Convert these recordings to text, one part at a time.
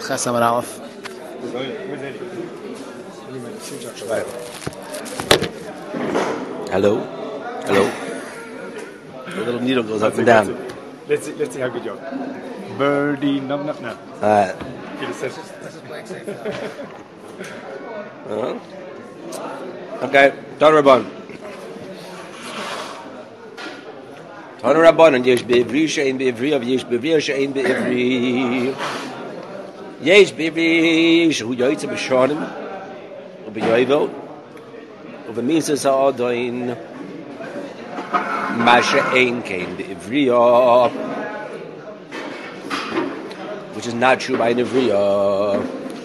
Chesam and Aleph. Hello. The little needle goes up and down. Let's see how good you are. Birdie, num. Alright. Okay. Tana Rabbanan. Yesh be'ivri she'ein be'ivri av yesh be'ivri she'ein be'ivri. Yesh be'ivri she'hu yoytze b'shonim u'b'yoyvel u'v'misas ha'adoin ma she'ein kein be'ivriya, which is not true by an ivriya.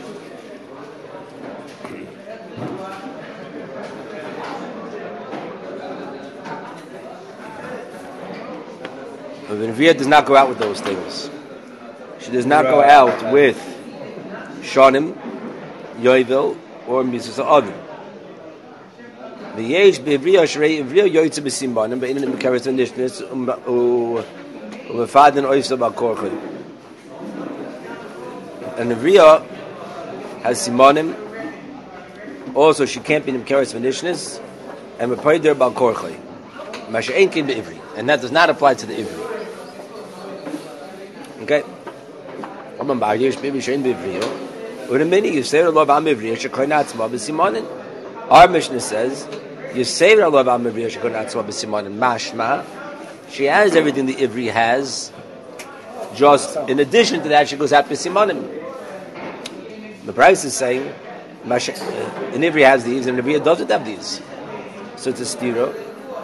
The Nevi'ah does not go out with those things. She does not go out with Shonim, Yovel, or Misas Adam. The Yesh be'Ivriya Shrei Ivriya Yoytze b'Simbanim be'Inin Mekaris Nishnis u'Mefaden Oysa b'Korchon. And Ivriya has Simanim. Also, she can't be in Mekaris Nishnis and Mepayder b'Korchon. Masha'en Kin be'Ivri, and that does not apply to the Ivri. Okay. Our Mishnah says, mashma. She has everything the Ivri has. Just in addition to that, she goes out b'simanim. The price is saying, an Ivri has these, and the Ivri doesn't have these. So it's a stira.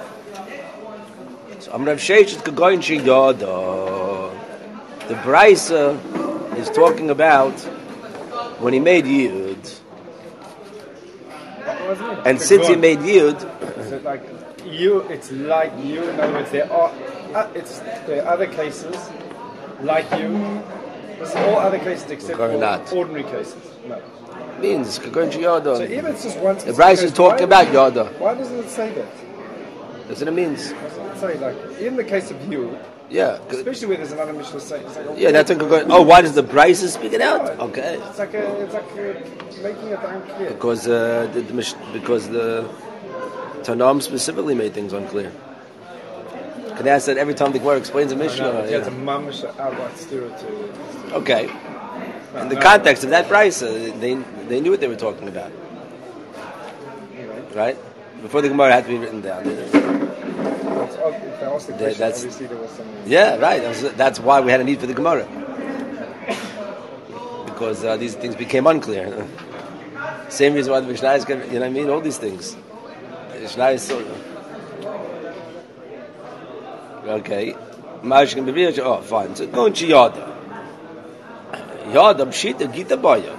So I'm Rav Sheish Kagoyin Shiyada. The Brisa is talking about when he made Yud. And since he made Yud, so like you, it's like you. In other words, there are other cases like you. There's all other cases except for ordinary cases. No. Means Kagoyin Shiyada. So even it's just one. The Brisa is talking about Yada. Why doesn't it say that? That's what it means. Sorry, like in the case of you, yeah, especially where there's another Mishnah saying, it's like, yeah, that's like why does the Brisa speak it out? Okay, it's like making it unclear because the Tanam specifically made things unclear. K'nai said every time the Gemara explains a Mishnah, okay. In the context of that Brisa, they knew what they were talking about, right? Before the Gemara had to be written down. Yeah, right. That's why we had a need for the Gemara. Because these things became unclear. Same reason why the Mishnah is, you know what I mean? All these things. The Mishnah is so... Okay. Oh, fine. So go into Yada. Yada, Pshita, Gita Baya.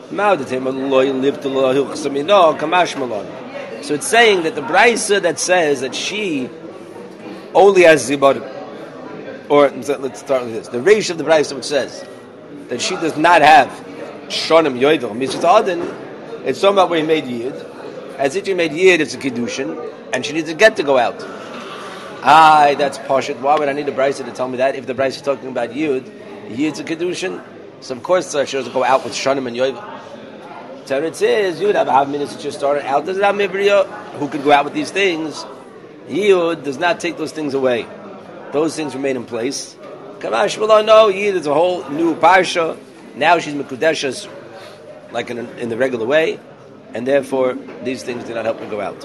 So it's saying that the Brisa that says that she only has Zibar, or let's start with this. The Reish of the Brisa which says that she does not have Shonim Yoidel, Mrs. Adin, it's talking about where he made Yid. As if he made Yid, it's a Kiddushin, and she needs a get to go out. That's Pashut. Why would I need a Brisa to tell me that? If the Brisa is talking about Yid, Yid's a Kiddushin, so of course she doesn't go out with Shonim and Yoidel. So it says, Yud have minutes that just started out. Does it have Mibriya? Who could go out with these things? Yud does not take those things away. Those things remain in place. Kamash Malon, no, Yud is a whole new Parsha. Now she's Mekudeshas like in the regular way, and therefore these things do not help her go out.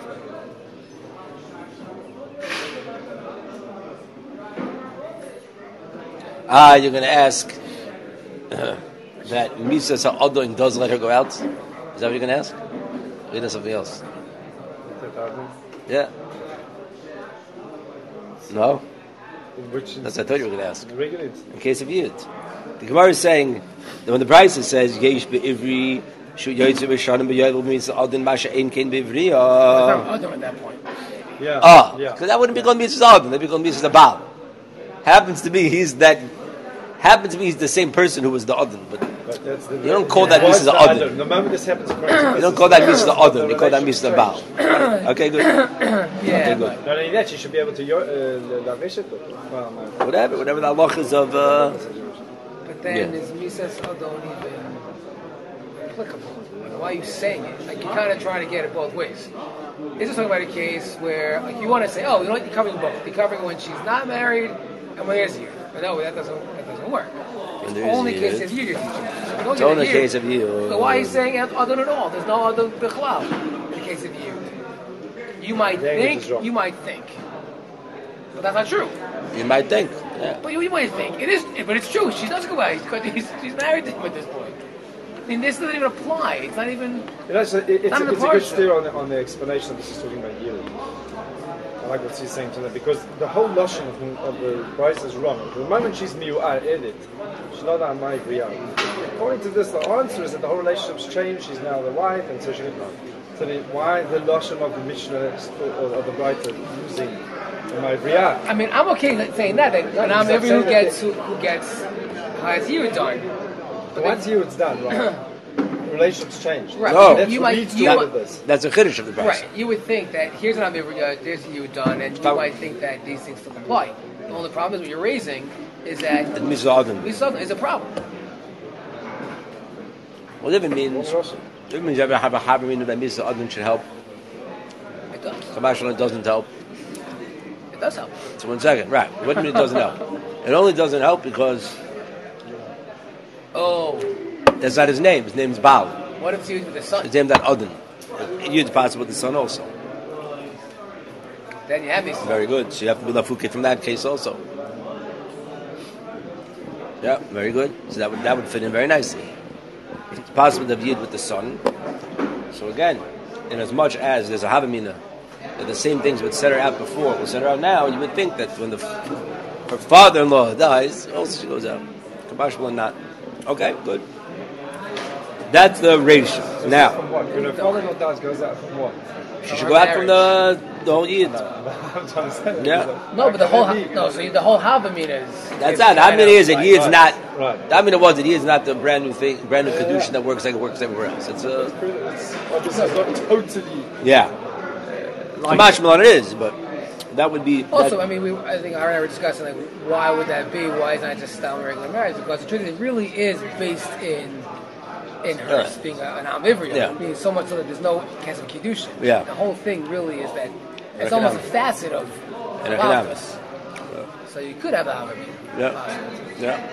You're going to ask that Misa Sa'adoin does let her go out? Is that what you're going to ask? Or you know something else? Yeah. No? That's what I thought you were going to ask. In case of Yid. The Gemara is saying that when the Brisa says, Yesh be'ivri, Shu yoytze b'shanim b'yoyvel means Adin Masha Ein Kein be'ivri. Adam at that point. Yeah. Because that wouldn't be called Mitzvah Adin, that'd be called Mitzvah Baal. Happens to be he's the same person who was the Adin, but you don't call that Mitzvah Adin. The moment this happens, you don't call that Mitzvah Adin, you call that Mitzvah Baal. Okay, good. Yeah. Okay, good. Not only that, you should be able to lavish it. Whatever the halachas of... then is Misas Adon even applicable? Like, why are you saying it? Like, you're kind of trying to get it both ways. This is talking about a case where, like, you want to say, oh, you know what, you're covering both. You're covering when she's not married and when there's you. But no, that doesn't work. It's only a case of you you're teaching. It's only a case of you. So why are you saying Adon at all? There's no other Bichlal in the case of you. You might think. But that's not true. You might think. Yeah. But you might think. It is, but it's true. She does go out because she's married to him at this point. I mean, this doesn't even apply. It's not even... It's a good steer on the explanation that this is talking about you. I like what she's saying to them, because the whole notion of the Bryce is wrong. The moment she's miu'ar edit, she's not on my riyah. According to this, the answer is that the whole relationship's changed. She's now the wife, and so she... So why the notion of the Mishnah or the Bryce using my riyah? I mean, I'm okay saying that. And I'm everyone who gets has you done. But once you it's done, right? The relationship's changed. Right. No. That's That's a chiddush of the Bryce. Right. You would think that here's an Amivriya, there's you done, and you might think that these things still apply. The only problem is what you're raising is that The Mizadon is a problem. Well, it means you have a Havamina that Mizadon should help. It does. Kamashal, it doesn't help. It does help. So 1 second, right? What do you mean it doesn't help? It only doesn't help because that's not his name. His name's Baal. What if it's used with the son? His name's not Adon. You'd possible with the son also. Then you have these. Very good. So you have to be lafuke from that case also. Yeah, very good. So that would fit in very nicely. It's possible to have Yid with the son. So again, in as much as there's a Havamina, that the same things would set her out before, will set her out now, you would think that when her father-in-law dies, also she goes out. Kabash will not. Okay, good. That's the ratio. So now, from what? When her father-in-law dies, goes out from what? she should go out from the whole Yid. I'm trying to say. Yeah. No, but the whole Havamina is. That's not. Havamina is that Yid's not. Right. Havamina was that Yid's not the brand new thing, brand new kedusha that works like it works everywhere else. It's a. This is not totally. Yeah. Kamash Milan it is, but that would be. Also, I mean, I think I already discussing like why would that be? Why is it not just style regular marriage? Because the truth is, it really is based in her being an Amivriya, being so much so that there's no case of Kiddushin. Yeah. The whole thing really is that it's almost a facet of economics. So you could have a Amivriya. Yeah.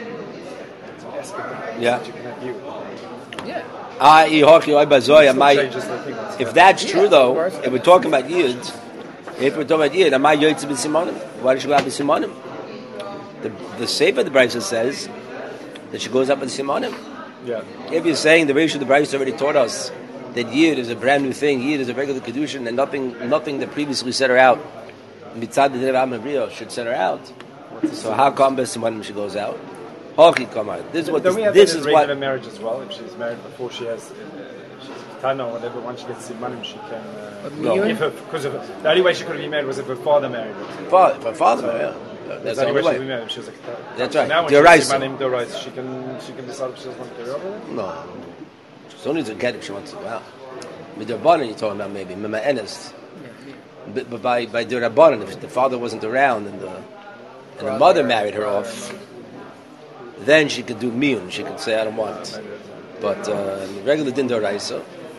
If that's true, though, if we're talking about Yid, am I Yotzei b'Simonim? Why does she go out with Simonim? The Sefer of the Brisa says that she goes up with Simonim. Yeah. If you're saying the ratio of the Brisa already taught us that Yid is a brand new thing, Yid is a regular kedushin, and nothing that previously set her out, mitzad the Amavriya should set her out. So how come b'Simonim she goes out? This is what. This is what. Marriage as well. If she's married before she has, she's Tana or whatever. Once she gets simanim, she can. If her, because of the only way she could have been married was if her father married her. Her father, yeah. That's the only way. She could be married. She was like, that's right. Now when she's simanim, she can decide if she doesn't want to carry over. No, she only needs to get if she wants to go out. With the Rabbanan, you're talking about maybe Mema Enes. But by the Rabbanan, if the father wasn't around and the mother married her off, then she could do miyun. She could say, I don't want it. But regular din d'oraisa.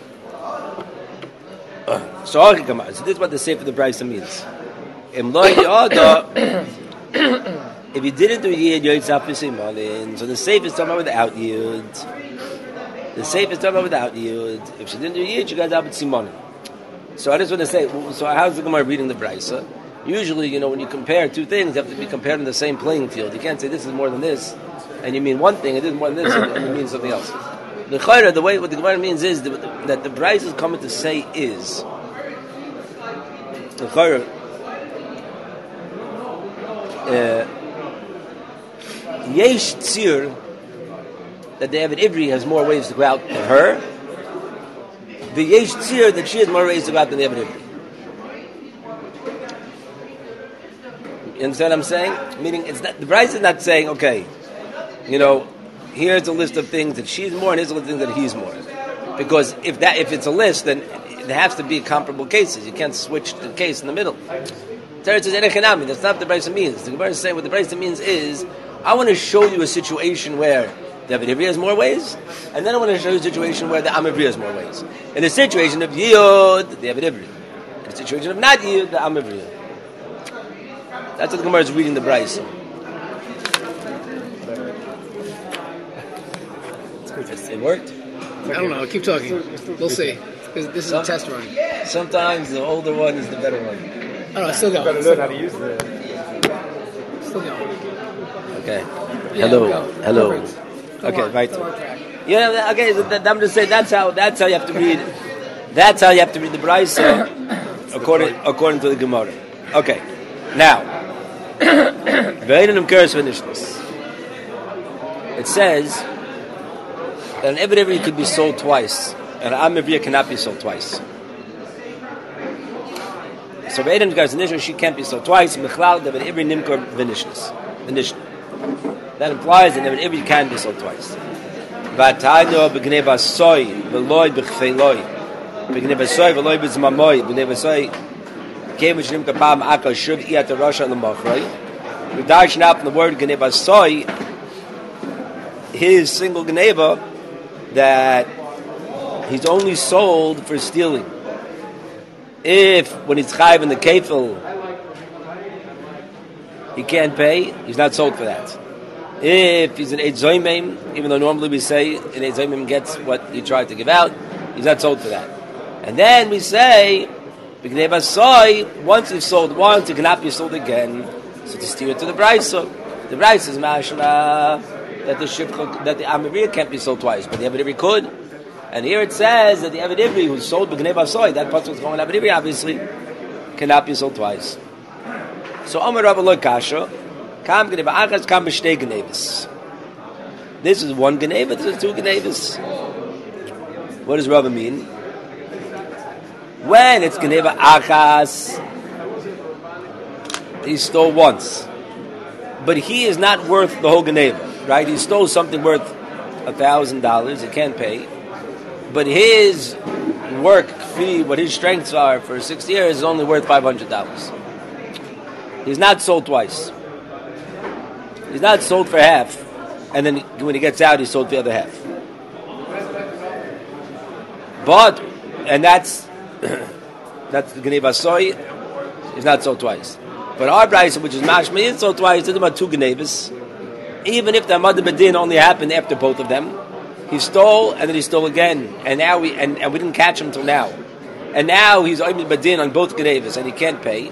So this is what the Sefer of the Brisa means. If you didn't do Yid, Yotzei b'Simonim. So the Sefer is talking about without Yid. The Sefer is talking about without Yid. If she didn't do Yid, she got out b'Simonim. So I just want to say, so how's the Gemara reading the Brisa? Usually, when you compare two things, they have to be compared in the same playing field. You can't say this is more than this, and you mean one thing, and this is more than this, and you mean something else. The Chayra, what the Gemara means is that the Brisa is coming to say is the Chayra Yesh Tzir, that the Eved Ivri has more ways to go out than her. The Yesh Tzir, that she has more ways to go out than the Eved Ivri. You understand what I'm saying? Meaning, it's not, the Brisa is not saying, okay, here's a list of things that she's more, and here's a list of things that he's more. Because if it's a list, then there has to be comparable cases. You can't switch the case in the middle. Teretz is Erechinami. That's not what the Brisa means. The Gemara is saying what the Brisa means is, I want to show you a situation where The Eved Ivri has more ways. And then I want to show you a situation where the Am Ivri has more ways. In the situation of Yod, the Eved Ivri. In the situation of not Yod, the Am Ivri. That's what the Gemara is reading the Bryce. It worked? I don't know. Keep talking. We'll see. This is a test run. Sometimes the older one is the better one. Oh, no, still going. You've got to learn how to use the... Still going. Okay. Yeah, Hello. go. Hello. Perfect. Go Okay, on. right. Still on track. Yeah, okay, I'm just saying that's how you have to read. That's how you have to read the Brisa according to the Gemara. Okay. Now, it says that an Eved Ivri could be sold twice, and an Am Ivri cannot be sold twice. So Ve'edim Mkers V'nishnas, she can't be sold twice. Mechlal Eved Ivri Nimkar V'nishnas. That implies that Eved Ivri can be sold twice. V'atayno b'gnei v'asoi v'loi b'chfeiloi b'gnei v'asoi v'loi b'zmamoi b'gnei v'asoi came which nimkar pam akal shuv iyat rasha l'machroi. We darshan out from the word gnei v'asoi, his single gneva, that he's only sold for stealing. If when he's chayiv in the kefil he can't pay, he's not sold for that. If he's an Eid Zoymim, even though normally we say an Eid Zoymim gets what he tried to give out, he's not sold for that. And then we say, once he's sold once, he cannot be sold again. So to steer it to the Brisa. The Brisa is mashma that the Am Ivri can't be sold twice, but the Eved Ivri could. And here it says that the Eved Ivri who's sold b'gnei v'asoi, that pasuk is going Eved Ivri, obviously, cannot be sold twice. So Amar Rabba Lo Kasha, Kam gneva achas, kam b'shtei gnevis. This is one gneva, this is two gnevis. What does Rabba mean? When it's gneva achas, he stole once, but he is not worth the whole gneva, right? He stole something worth $1,000, he can't pay, but his work fee, what his strengths are for 6 years, is only worth $500. He's not sold twice. He's not sold for half, and then when he gets out, he's sold for the other half. But, and that's the Gnei V'asoi, he's not sold twice. But our Brisa, which is Mashma, is sold twice. It's about two Gneivas. Even if the Amad B'din only happened after both of them, he stole and then he stole again, and now we didn't catch him till now, and now he's Amad B'din on both Gneivas and he can't pay,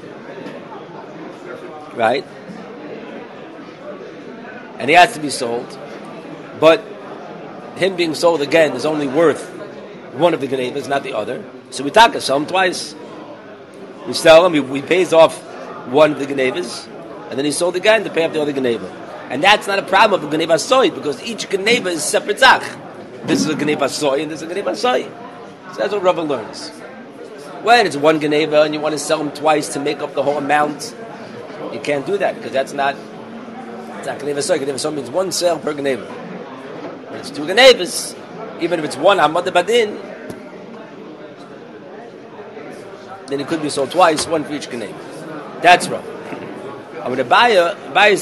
right? And he has to be sold, but him being sold again is only worth one of the Gneivas, not the other. So we sell him twice. We sell him, we pays off one of the Gneivas, and then he's sold again to pay off the other Gneiva. And that's not a problem of the Gneiva Soy, because each Gneiva is separate Zach. This is a Gneiva Soy, and this is a Gneiva Soy. So that's what Rava learns. When it's one Gneiva, and you want to sell him twice to make up the whole amount, you can't do that, because that's not Gneiva Soy. Gneiva Soy means one sale per Gneiva. When it's two Gneivas, even if it's one Hamad Badin, then it could be sold twice, one for each Gneiva. That's wrong. Abaya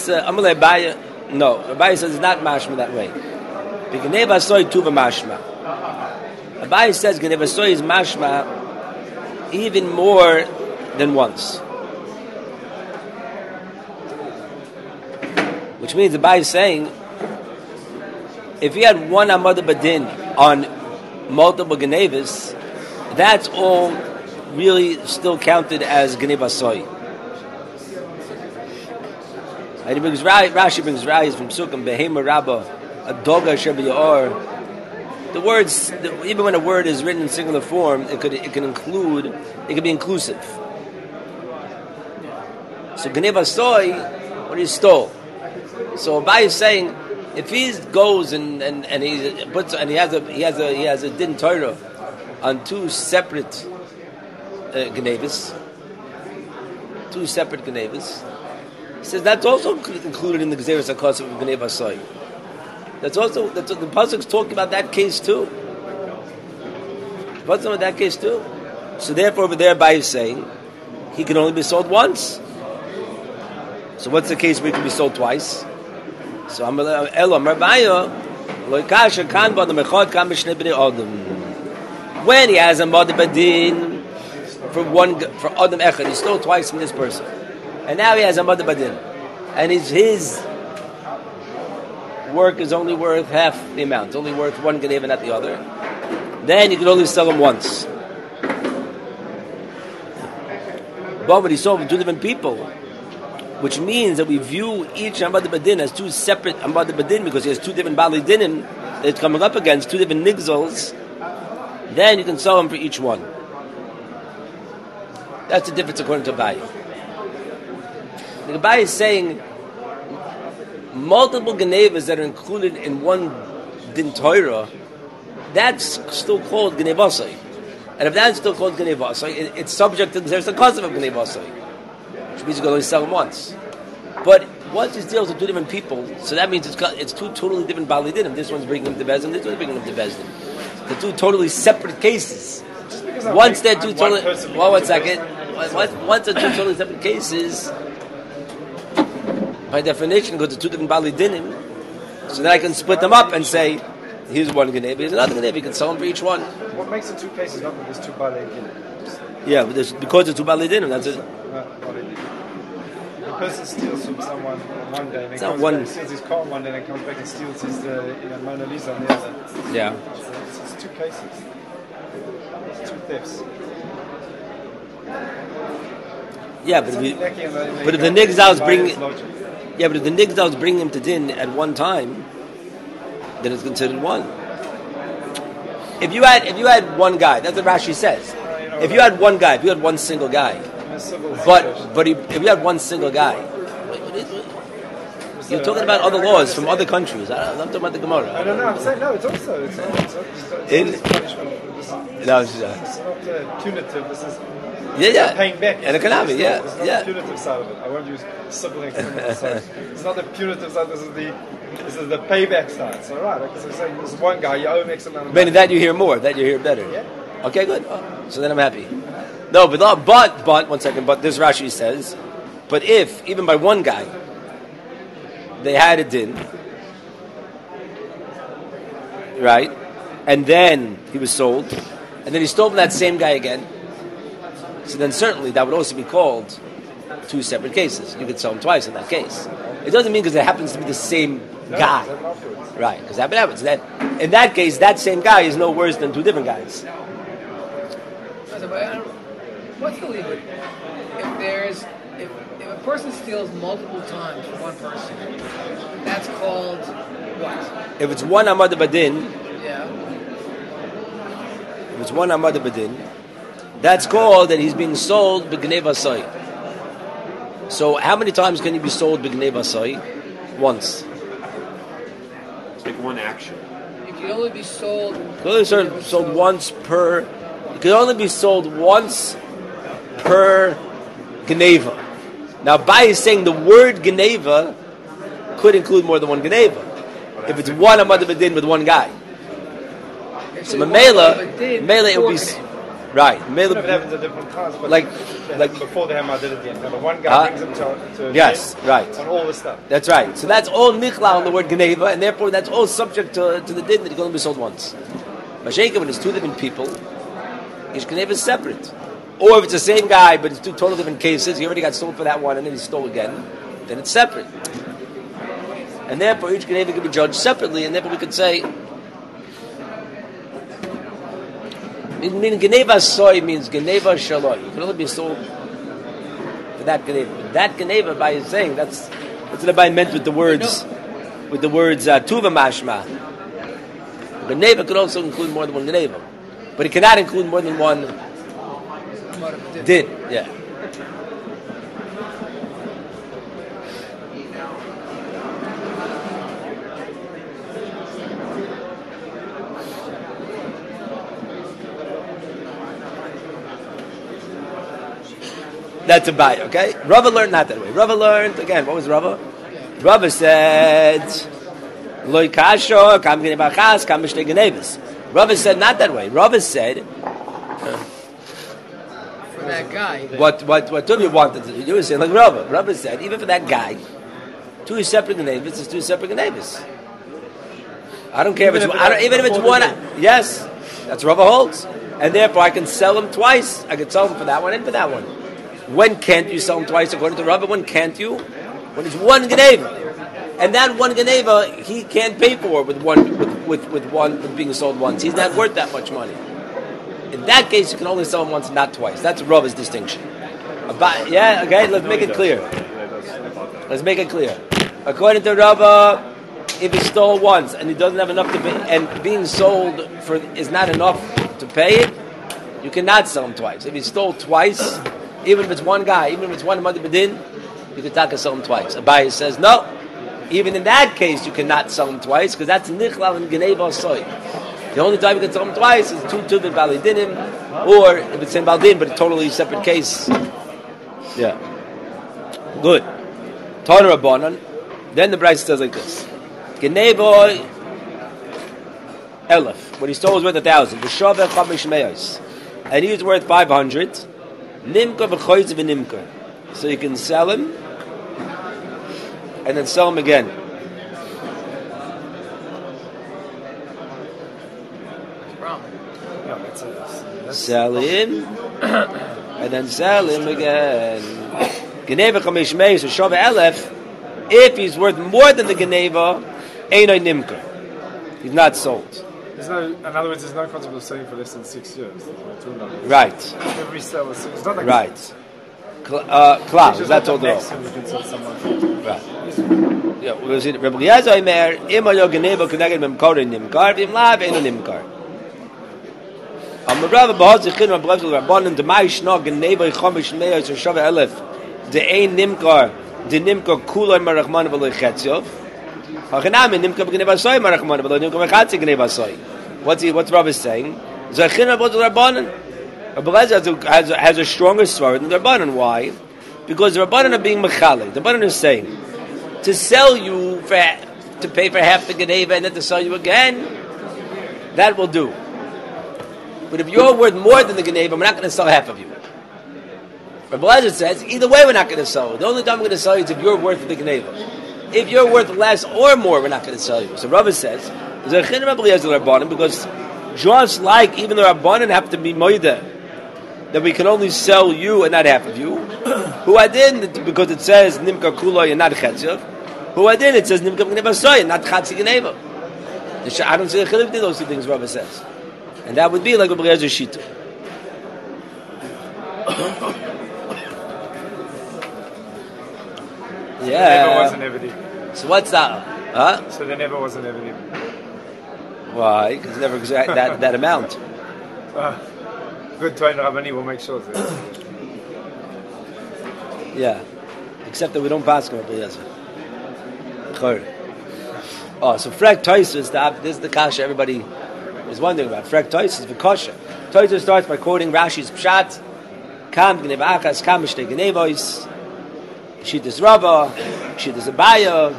says it's not mashma that way. Gneiva Soy tuva mashma. Abaya says Gneiva Soy is mashma even more than once. Which means Abaya is saying, if he had one Amad Badin on multiple Gneivas, that's all really still counted as Gneiva Soy. And he brings Rashi brings Rayas from Sukkah, Behema Rabba, Adoga Sheba Yaor. The words, even when a word is written in singular form, it could be inclusive. So Gneiva Soy, what he stole. So Abai is saying, if he goes and he puts and he has a din Torah on two separate Gneivas, he says that's also included in the Gezeres HaKosov of Gneiva Soy. The pasuk is talking about that case too. What's about that case too? So therefore, over there, by saying he can only be sold once. So what's the case where he can be sold twice? So Elo Marbaya, When he has a mother badin for Adam Echad, he stole twice from this person. And now he has a mother badin. And his work is only worth half the amount. It's only worth one Geneva, not the other. Then you can only sell him once. But when he sold two different people, which means that we view each Amad Badin as two separate Amad Badin because he has two different Bali Dinim that it's coming up against, two different Nigzals, then you can sell him for each one. That's the difference according to Abai. The Abai is saying multiple Genevas that are included in one Din Torah, that's still called Genevasai. And if that's still called Genevasai, it's subject to there's a custom of Genevasai, which means you can only sell them once. But once he deals with two different people, so that means it's two totally different Bali Dinim. This one's bringing him to Bezdin, this one's bringing him to Bezdin. They're two totally separate cases. Once they're two totally... Well, one second. Once they're two totally separate cases, by definition, go to two different Bali Dinim, so then I can split them up and say, here's one Geneva, here's another Geneva, you can sell them for each one. What makes it two cases, not that there's two Bali Dinim? Yeah, but because it's two Bali Dinim, that's it. The person steals from someone one day, and then comes back, steals his car one day, and then comes back and steals his Mona Lisa on the other. Yeah. So it's two cases. It's two thefts. Yeah, but if the Nigzals bring... Yeah, but if the Nigzals bring him to Din at one time, then it's considered one. If you had one guy, that's what Rashi says. If you had one guy, if you had one single guy, if you had one single guy, you're talking about other laws from other countries. I'm talking about the Gemara. I don't know. I'm saying no. It's also it's punishment. No, it's not punitive. This is paying back. And the Kanami, It's not the punitive side of it. I won't use sibling side. It's not the punitive side. This is the payback side. So right, like I was saying, this is one guy. You owe him X amount of money. But that you hear more. That you hear better. Yeah. Okay, good. So then I'm happy. No, but 1 second. But this Rashi says, but if even by one guy they had a din, right, and then he was sold, and then he stole from that same guy again, so then certainly that would also be called two separate cases. You could sell him twice in that case. It doesn't mean because it happens to be the same guy, right? Because that happens. That in that case, that same guy is no worse than two different guys. What's the limit? If a person steals multiple times from one person, that's called what? If it's one Amad Badin, yeah. If it's one Amad Badin, that's called that he's being sold b'gneva soy. So how many times can he be sold b'gneva soy? Once. It's like one action. You can only be sold. Sold once per. It can only be sold once per Geneva. Now, Bai is saying the word Geneva could include more than one Geneva. If it's one Amad Badin with one guy. So Mela it will be... Right. It happens at different times, but like before the Hamad did it again. The one guy brings him to yes, right. On all this stuff. That's right. So that's all Nichla on the word Geneva, and therefore that's all subject to the din that it can only be sold once. Mashayka, when it's two different people, each Geneva is separate. Or if it's the same guy, but it's two totally different cases, he already got sold for that one and then he stole again, then it's separate. And therefore each Geneva can be judged separately, and therefore we could say, meaning Geneva soy means Geneva shaloi. You can only be sold for that Geneva. But that Geneva, by his saying, that's what I meant with the words, tuva mashma. Geneva could also include more than one Geneva. But it cannot include more than one din. Yeah. That's a bite, okay? Rava learned not that way. Rava learned, again, what was Rava? Rava said, Loi kasho, kam genevachas, kam mishtei genevis. Rava said not that way. Rava said, for that guy. What Tuvia wanted to do, you were saying like Rava. Rava said, even for that guy, two separate genevis is two separate genevis. I don't care if it's even if it's one. Yes, that's Rava holds, and therefore I can sell them twice. I can sell them for that one and for that one. When can't you sell them twice according to Rava? When can't you? When it's one Geneva, and that one Geneva he can't pay for with being sold once. He's not worth that much money. In that case, you can only sell them once, not twice. That's Rava's distinction. Yeah, okay. Let's make it clear. Let's make it clear. According to Rava, if he stole once and he doesn't have enough to pay, and being sold for is not enough to pay it, you cannot sell him twice. If he stole twice, even if it's one guy, even if it's one Madi Bedin, you can take sell him twice. Abaye says no. Even in that case, you cannot sell him twice because that's Nichlal and Geneva Soy. The only time you can sell him twice is two Tuvin Balidinim, or if it's in Baldin, but a totally separate case. Yeah. Good. Torah Rabbanan. Then the Bryce says like this: Geneva Elef. What he stole was worth 1,000. V'shaveh chamish me'os, and he was worth 500. Nimka v'choyz v'nimka. So you can sell him and then sell him again. Sell him and then sell him again. Geneva chamish me'os v'shaveh elef. If he's worth more than the Geneva, Einoi Nimka. He's not sold. In other words, there's no concept of selling for less than 6 years. Right. Every sale is it's not like right. Klaus, that's all the you can sell someone. Right. Yeah, we'll see. Rabbi Eliezer Omer, Ima yo Geneva connected memkar Nimkar, Vim Lav Einoi Nimkar. Amarav Bahaz Zichin Rabbi Rabbanan Demai Shna Geneva Chamish Meos Shaveh Elef De Ein Nimkar. The nimka kulay marachman v'loy chetzov. Hachinami nimka b'gneva soy marachman v'loy nimka b'chatzi gneva soy. What's Rav is saying? Zachin Rabbi Rabbanan. Rabbi Eliezer has a stronger story than the Rabbanan. Why? Because the Rabbanan are being mechalek. The Rabbanan is saying to sell you to pay for half the gneva and then to sell you again. That will do. But if you're worth more than the gneva, we're not going to sell half of you. Rabbi Eliezer says, either way we're not going to sell you. The only time we're going to sell you is if you're worth the Geneva. If you're worth less or more, we're not going to sell you. So Rabbi says, because just like even the Rabbanan have to be moida, that we can only sell you and not half of you, who I didn't, because it says Nimka Kuloi and not Chetziv, who I didn't, it says Nimka Geneva Soy and not Chatzi Geneva. I don't see the chiluk in those two things, Rabbi says. And that would be like Rabbi Eliezer Shita. Yeah. There never was an Evedi. So what's that? Huh? So there never was an Evedi. Why? Because never that amount. Good Toin Rabbani will make sure. Yeah. Except that we don't pass Rabbi Eliezer. Oh, so Frek Toisus, this is the kasha everybody is wondering about. Frek Toisus, the kasha. Toisus starts by quoting Rashi's Pshat, Kam Gneva Akas, Kam Mishtei Gnevois, Shittas Rava, Shittas Abaye.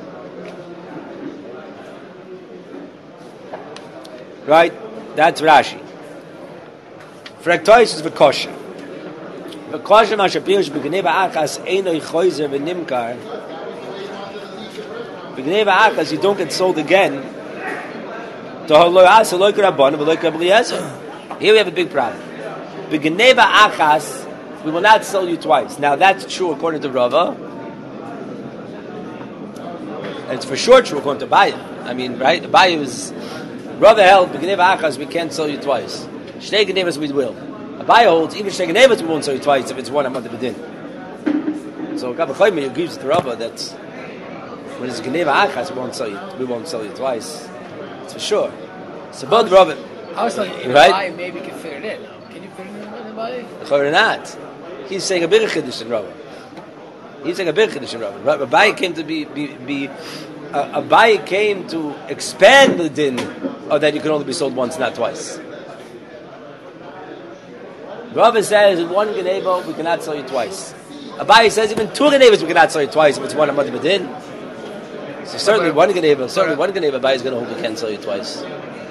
Right? That's Rashi. Frektois is V'kosha. V'kosha Mashapirish B'gneva Akas Einoi Choyzer V'nimkar. B'gneva Akas, you don't get sold again. Here we have a big problem. B'gneva Akas, we will not sell you twice. Now that's true according to Rava. And it's for sure true according to Abaye. I mean, right? Abaye was Rava held B'gneva Achas, we can't sell you twice. Shnei Gnevas we will. Abaye holds even Shnei Gnevas we won't sell you twice if it's one Amad B'din. So Gav Chaim agrees with Rava that when it's Gneva Achas we won't sell you twice. It's for sure. So both Rava. I was thinking right? Abaye maybe can fit it in. Can you fit it in Abaye? Or not. He's saying a bigger chiddush than Rava. He's saying a bigger chiddush than Rava. Abaye came to Abaye came to expand the din of that you can only be sold once, not twice. Rava says in one Geneva we cannot sell you twice. Abaye says even two Genevas we cannot sell you twice if it's one Amad B'din. So certainly one Geneva Abaye is going to hold we can sell you twice.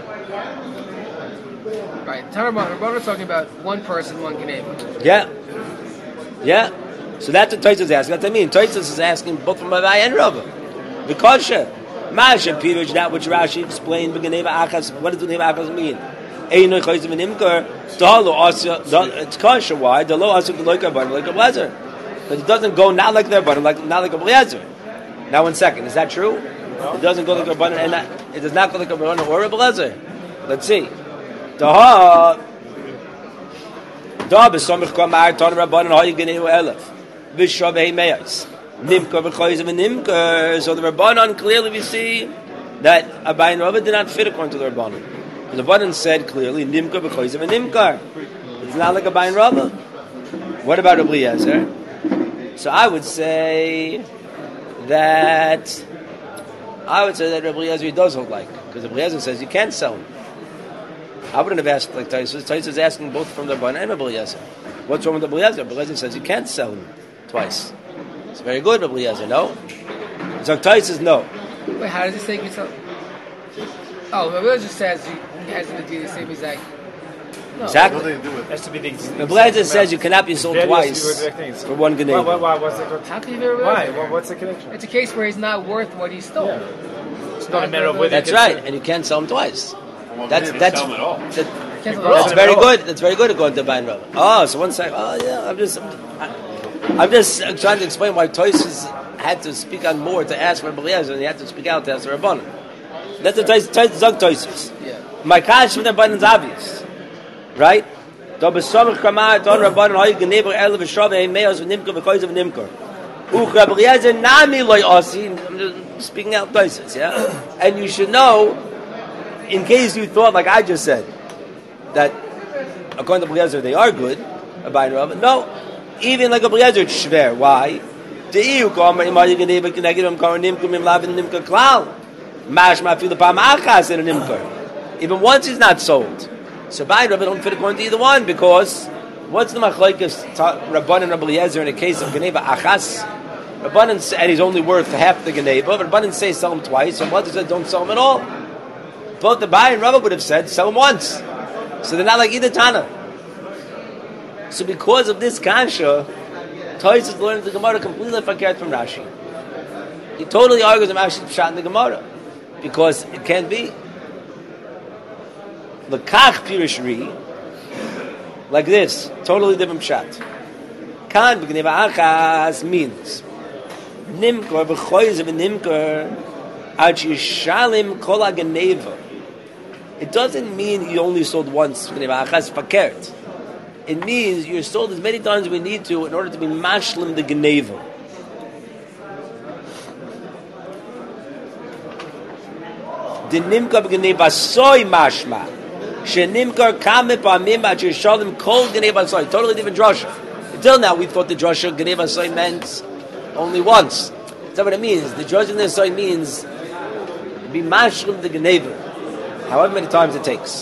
Right. Rabbanan is talking about one person, one Geneva. Yeah. So that's what Tosfos is asking. That's what I mean. Tosfos is asking both from Abaye and Rava. Because Masha Pirush, that which Rashi explained, B'Geneva Achas, what does Geneva Achas mean? Eino Chayzim and Imker, Dalo Asya, it's kasha, why? Dalo Asya, like a butter, like a blazer. But it doesn't go not like their butter, not like a blazer. Now, 1 second, is that true? No. It doesn't go like a butter, and it does not go like a butter or a blazer. Let's see. Daha B'Samich Kamar, Tan Rabbanan, Hayi Geneva Elef, V'Shavei Meis. Nimka v'choyzim and Nimka. So the Rabbanan, clearly we see that Abayin Rava did not fit according to the Rabbanan. The Rabbanan said clearly, Nimka v'choyzim and Nimka. It's not like Abayin Rava. What about Rabbi Eliezer? So I would say that Rabbi Eliezer does hold like, because Rabbi Eliezer says you can't sell them. I wouldn't have asked like Taisus. Taisus is asking both from the Rabbanan and Rabbi Eliezer. What's wrong with Rabbi Eliezer? Rabbi Eliezer says you can't sell them twice. It's very good, Rabbi Eliezer, no? Zaktai says no. Wait, how does it say you can sell? Oh, Rabbi Eliezer says he has to do the same exact. No. Exactly. It has to be the Rabbi Eliezer says you cannot be sold twice for one Geneva. Why? What's the connection? How can you be Rabbi Why? Eliezer? What's the connection? It's a case where he's not worth what he stole. Yeah. It's not a matter of whether. That's right, and you can't sell them twice. That's sell them at all. That's very good. That's very good according to Bain Rava. Oh, so 1 second. Oh, yeah. I'm just trying to explain why Toysus had to speak on more to ask for Rabbi Eliezer, and he had to speak out to ask for Rabbanan. That's the Zog Toysus. Yeah. My cash from the Rabbanan is obvious, right? Do besamach kamar don Rabbanan hayi genever elef shavei meos v'nimker v'koyz v'nimker. Uch Rabbi Eliezer nami loy asi. I'm just speaking out Toysus, yeah. And you should know, in case you thought like I just said, that according to Rabbi Eliezer they are good, Abayin Rava. No, even like Rabbi Eliezer it's shver. Why? Deiu kamer imay genever kenegedem kamer nimker mim lavin nimker klal. Mash mafil pam achas in a nimker. Even once he's not sold. So Abayin Rava don't fit according to either one, because what's the machlokes Rabbanan and Rabbi Eliezer in a case of geneva achas? Rabbanan and he's only worth half the geneva. But Rabbanan say sell him twice, and others said don't sell him at all. Both the Abayin and Rava would have said sell him once. So they're not like either Tana. So because of this kasha, Toysus is learning the Gemara completely fakert from Rashi. He totally argues about Pshat in the Gemara, because it can't be. Lekach Pirish Ri, like this, totally different Pshat. Kan b'gneva achas means nimkor b'choyz v'nimkor ad yishalim kol ha'geneva. It doesn't mean you only sold once. It means you're sold as many times as we need to in order to be mashlim the geneva. The nimka b'geneva soy mashma. Shenimka kame pa'amim at yishalim kol geneva soy. Totally different drasha. Until now we thought the drasha geneva soy meant only once. That's not what it means. The drasha geneva soy means be mashlim the geneva. However many times it takes.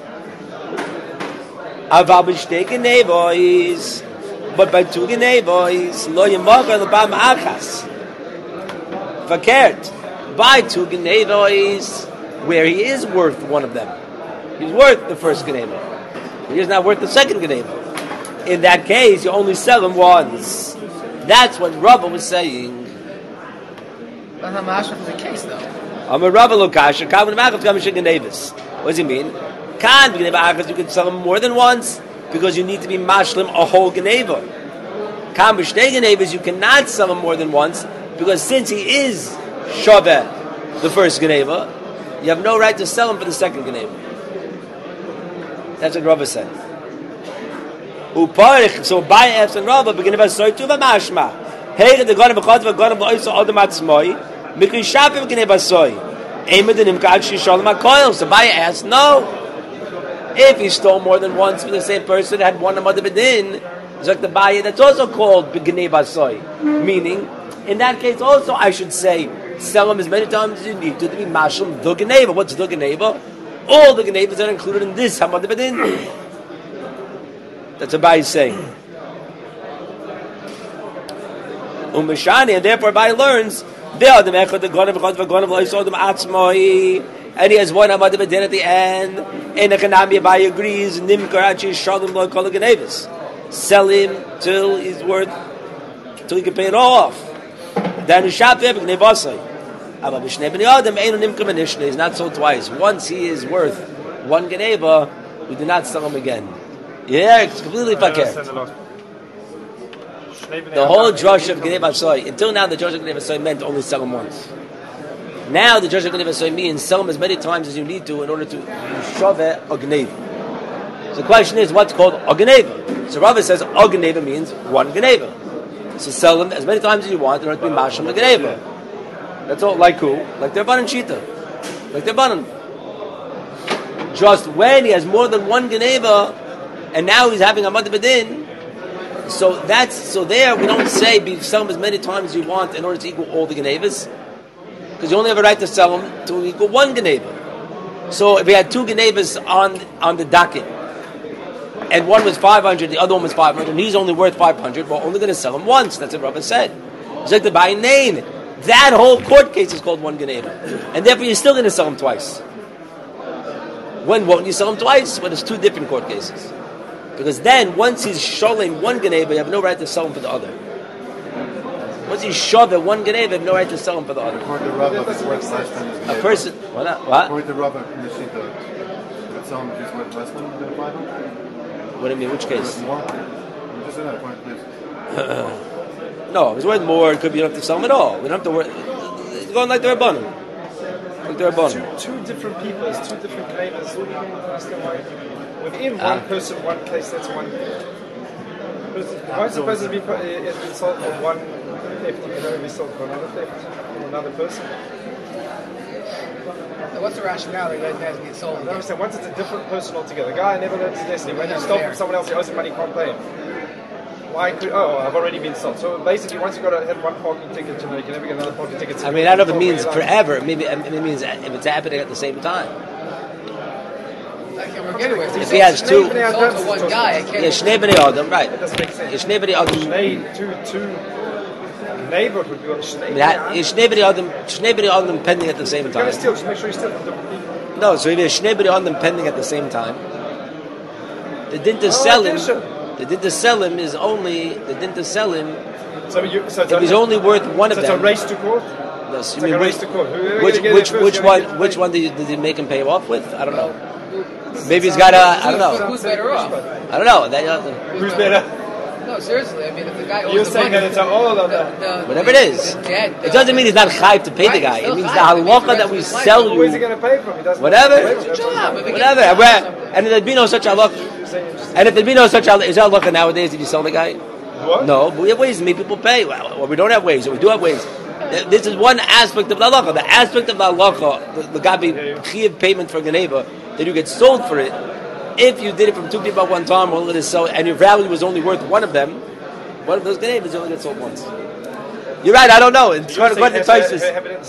Aval b'shtei genevos, but by two genevos, lo yemacher l'pam achas. Fakert, by two genevos, where he is worth one of them. He's worth the first genevo. He is not worth the second genevo. In that case, you only sell him once. That's what Rava was saying. That's not mashma for the case, though. I'm a Rava Lokasha. What does he mean? Kan b'geneva achas, you can sell them more than once because you need to be mashlim a whole geneva. Kan b'shtei genevas, you cannot sell them more than once because since he is shaveh the first geneva, you have no right to sell him for the second geneva. That's what Rava said. Uparich, so by F and Rava b'geneva soy tuva mashma. Hey, the God of Chad v'God of Loisa Adam Atzmoi. So Baya asked, no. If he stole more than once for the same person, had one Amad B'din, it's like the Baya that's also called B'gnei Basoy. Meaning, in that case also I should say, sell him as many times as you need to be Mashlim the Gneva. What's the Gneva? All the Gnevas are included in this Amad B'din. That's what Baya is saying. And therefore Baya learns, and he has one Amad B'din at the end. And the Kanami Abai agrees. Sell him till he's worth, till he can pay it all off. Then He's not sold twice. Once he is worth one geneva, we do not sell him again. Yeah, it's completely fakir. The whole drush of geneva soy. Until now, the drush of geneva soy meant only sell him once. Now, the drush of geneva soy means sell him as many times as you need to in order to shove a geneva. So the question is, what's called a geneva? So Rava says a geneva means one geneva. So sell them as many times as you want in order to be masham the geneva. That's all. Like who? Like their banan shita. Like their banan. Just when he has more than one geneva, and now he's having a mad bedin, so there we don't say sell them as many times as you want in order to equal all the genevas, because you only have a right to sell them to equal one geneva. So if he had two genevas on the docket, and one was 500, the other one was 500, and he's only worth 500, we're only going to sell him once. That's what Rava said. It's like the buying name. That whole court case is called one geneva. And therefore you're still going to sell him twice. When won't you sell him twice? When it's two different court cases. Because then, once he's sholem one geneva, you have no right to sell him for the other. Once he's shove at one geneva, you have no right to sell him for the other. According to Rava, it's worth less than his A person... What? According to Rava, in the Shita, would sell him just worth less than the 500? What do you mean? Which case? More? I'm just saying that point, please. No, if it's worth more, it could be you don't have to sell them at all. We don't have to worry. It's going like the Rabbanim. Like the Rabbanim. Two different people, two different claimants. Within one person, one case, that's one. Why is the person be sold for one theft? You can only be sold for another theft from another person. What's the rationale that it has to get sold? I understand. Once it's a different person altogether. The guy never learns his destiny. When you stole from someone else, he owes him money, can't pay him. Why could? Oh, I've already been sold. So basically, once you've got to have one parking ticket, you can never get another parking ticket. So I mean, I don't know if it means forever. Maybe it means if it's happening at the same time. If he has two, sold to one guy, I can't. Yeah, Shnei B'nei Adam, right? That doesn't make sense. Yeah, Shnei B'nei Adam. Two neighbor would be on Shnei. Shnei B'nei Adam pending at the same You're going time. to steal. Just make sure you steal from different people. No, so if you have Shnei B'nei Adam pending at the same time, the din to sell him. The din to sell him is only the din to sell him. So if he's only worth one of them. them. It's a race to court. Yes, It's like a race to court. Which one did he make him pay off with? I don't know. Maybe he's got a. I don't know. Who's better off? I don't know. Who's better? No, seriously. I mean, if the guy owes You're the saying money, that it's all of them. Whatever it is. It doesn't mean he's not chayiv to pay the guy. It means the halacha that we sell you. Where's he going to pay from? He doesn't Whatever. Whatever. And if there'd be no such halacha, is there halacha nowadays if you sell the guy? What? No, but we have ways to make people pay. Well, we don't have ways, or we do have ways. This is one aspect of the halacha. The aspect of the halacha, the gabi chiyav payment for geneva, that you get sold for it. If you did it from two people at one time, well, it is so, and your value was only worth one of them, one of those genevas, you only get sold once. You're right. I don't know. It's going to Tosfos.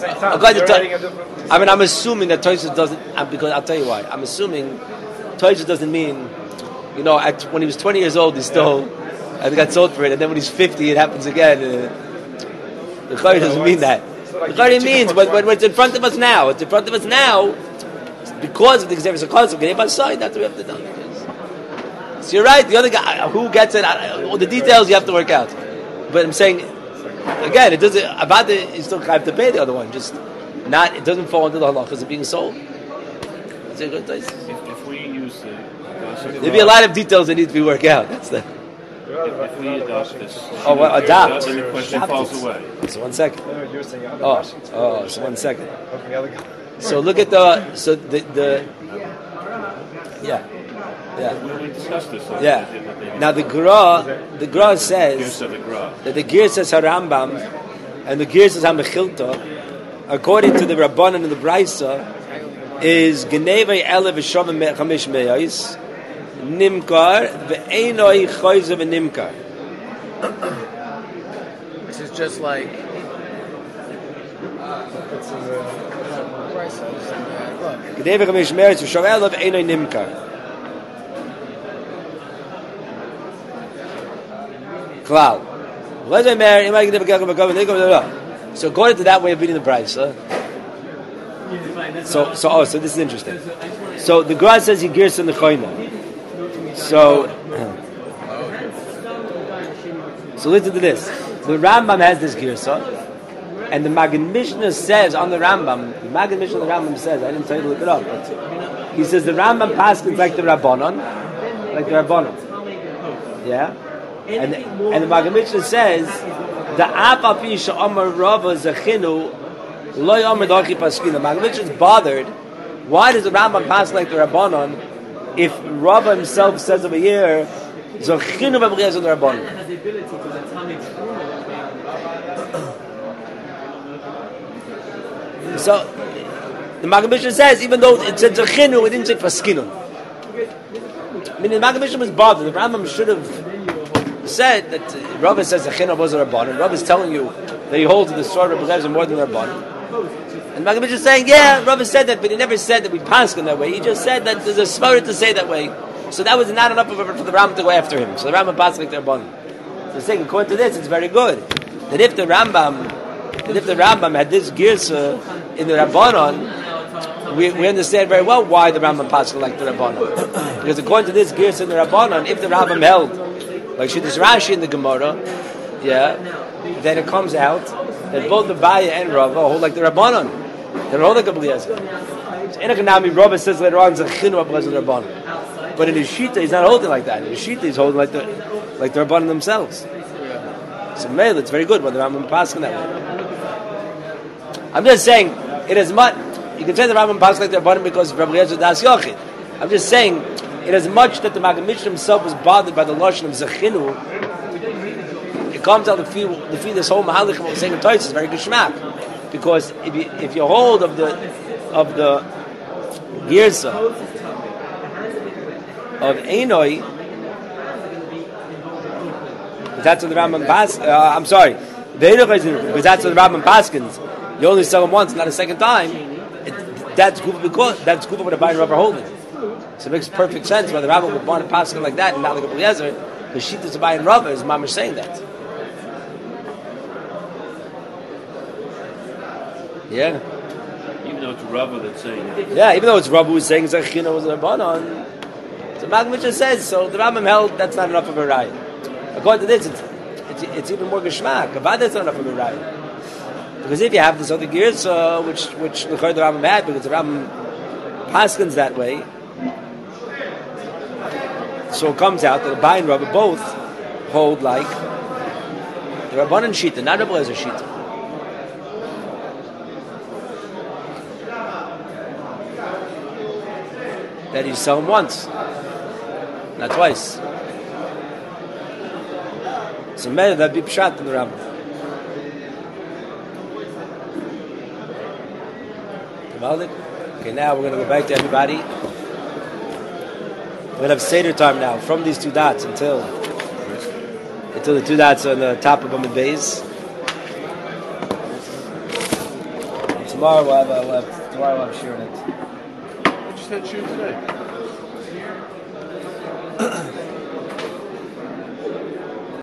I mean, I'm assuming that Tosfos doesn't, because I'll tell you why. I'm assuming Tosfos doesn't mean, when he was 20 years old, he stole, and he got sold for it, and then when he's 50, it happens again. The Chari doesn't mean that. The Chari means when it's in front of us now. It's in front of us now. Because of the Xavier concept, that's what we have to do. So you're right. The other guy who gets it, all the details you have to work out. But I'm saying again, it doesn't about the. You still have to pay the other one. Just not. It doesn't fall under the halachas of being sold. It's a good place. If we use there'll be a lot of details that need to be worked out. That's the. If we adopt this, adopt. then the question falls away. So 1 second. So 1 second. So look at yeah. We discussed this. Yeah. Now the Gra says that the Ger says Harambam and the Ger says Hamechilta, according to the Rabbanan and the Braisa, is Genevei Elev V'Shavim Chamish Meyais Nimkar V'Einoi Choyze V'Nimkar. This is just like. Genevei Chamish Meyais V'Shavim Elev V'Einoi Nimkar. Klal. So according to that way of reading the Braisa, so this is interesting. So the Gra says he gears in the Choyna. So listen to this. The Rambam has this girsa, And the Magen Mishnah says on the Rambam, the Magen Mishnah on the Rambam says, I didn't tell you to look it up, but he says the Rambam paskins like the Rabbanon, yeah? And the Magen Mishnah says, the Apapi Sha'amar Rava Zechinu Lo Yomer Darchi Paskina. The Magen Mishnah is bothered. Why does the Rambam pass like the Rabbanon if Rava himself says over here, Zechinu V'B'Riyaz on the Rabbanon? So the Magen Mishnah says, even though it said Zechinu, it didn't say Paskinun. I mean, the Magen Mishnah was bothered. The Rambam should have said that Rava says Zechinu was a Rabbanon. Rava is telling you that he holds the sword of B'Lezer more than the Rabbanon. And Magen Mishnah is saying, yeah, Rava said that, but he never said that we paskin that way. He just said that there's a spirit to say that way. So that was not enough of it for the Rambam to go after him. So the Rambam paskin like the Rabbanon. So saying, according to this, it's very good that if the Rambam had this girsa in the Rabbanon, we understand very well why the Rambam paskin like the Rabbanon. Because according to this girsa in the Rabbanon, if the Rambam held like Shittas Rashi in the Gemara, yeah, then it comes out that both the Baya and Rava hold like the Rabbanon. They're all like a B'Eliezer. So in a Kanami, Rava says later on, Zechinu B'Eliezer the Rabbanon. But in his Shita, he's not holding like that. In his Shita, he's holding like the Rabbanon themselves. So Meil, it's very good when the Rambam paskin that way. I'm just saying, it is much. You can say the Rambam paskin like the Rabbanon because Rabbi Eliezer das Yochid. I'm just saying, it is much that the Magen Mishnah himself was bothered by the lashon of Zechinu. It comes out to feed this whole Mahalich what we're saying in Toys is very geschmack. Because if you hold of the Girsa of Einoi, that's what the Rambam I'm sorry, because that's what the Rambam paskins. You only sell them once, not a second time. That's Kufa with a Bayin Rubber holding. So it makes perfect sense why the Rambam would want to paskin like that and not like a Eliezer. The Shittas of Bayin Rubber is Mamash saying that. Yeah. Even though it's Rava that's saying it. Yeah, even though it's Rava who's saying Zechinu was a Rabbanon. So Magen Mishnah says, so the Rambam held that's not enough of a raya. According to this, it's even more geschmack. Avad that's not enough of a raya. Because if you have this other gears, which the Rambam had, because the Rambam paskins that way, so it comes out that the Bayin Rava both hold like the Rabbanon Shita, not the B'Eliezer Shita. That you sell them once, not twice. So maybe that'd be pshat in the Rambam. Okay, now we're going to go back to everybody. We're going to have Seder time now, from these two dots until the two dots on the top of them in base. Tomorrow we'll have shir in it. Just had shoot today.